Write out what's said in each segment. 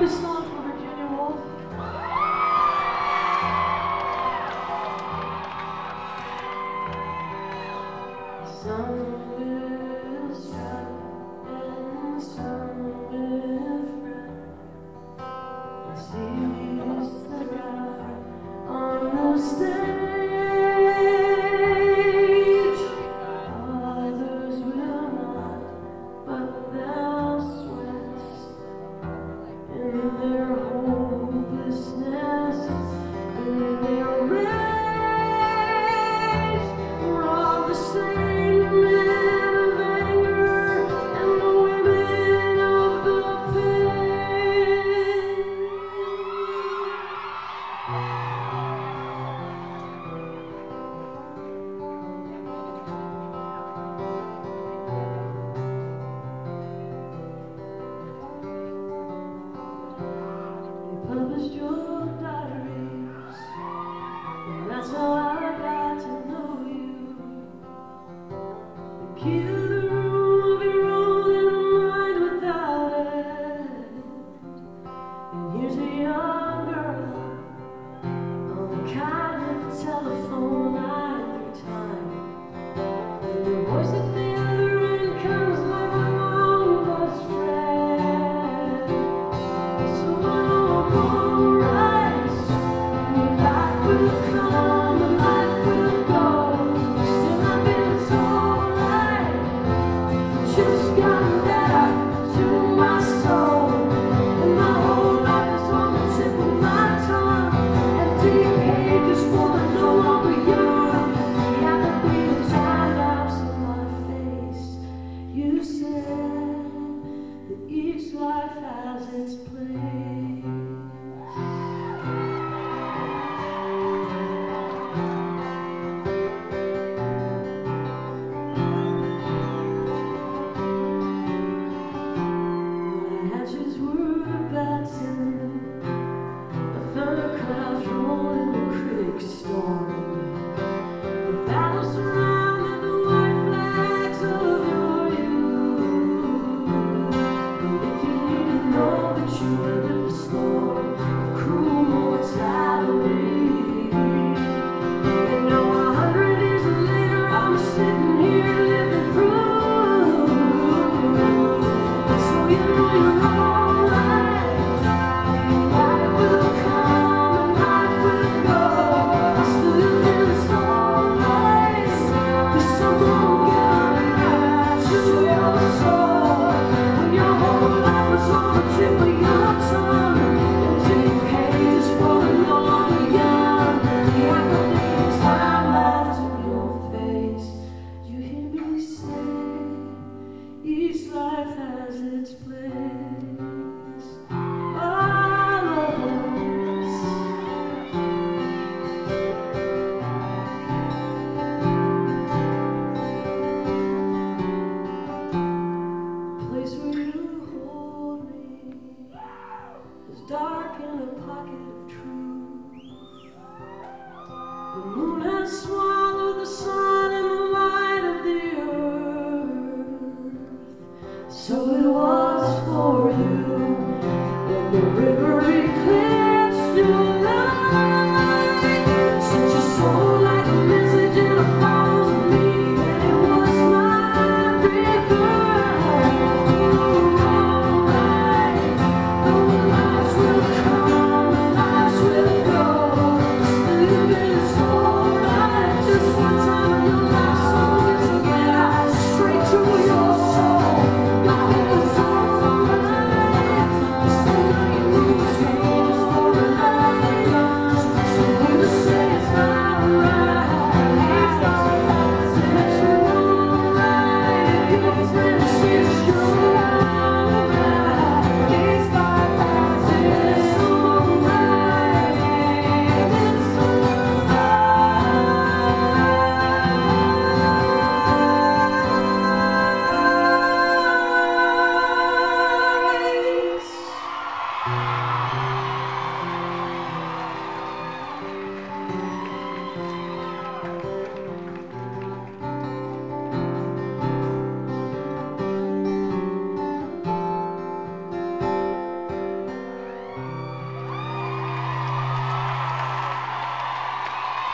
this song for Virginia Woolf. Some will strut and some will fret, and see the guy on the stage. Others will not, but they'll sweat in their hopelessness, in their rage. We're all the same, the men of anger and the women of the pit. You published your diaries, and that's how I got to know you. You killed the room of your own and the mind without it. And here's a young girl on the kind of telephone I through time. And the voice at the other end comes like my long lost friend. So I don't polarize. Your life will come and life will go. Still I've been so alive.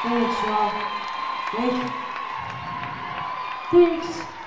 Thanks, y'all. Thank you. Thanks.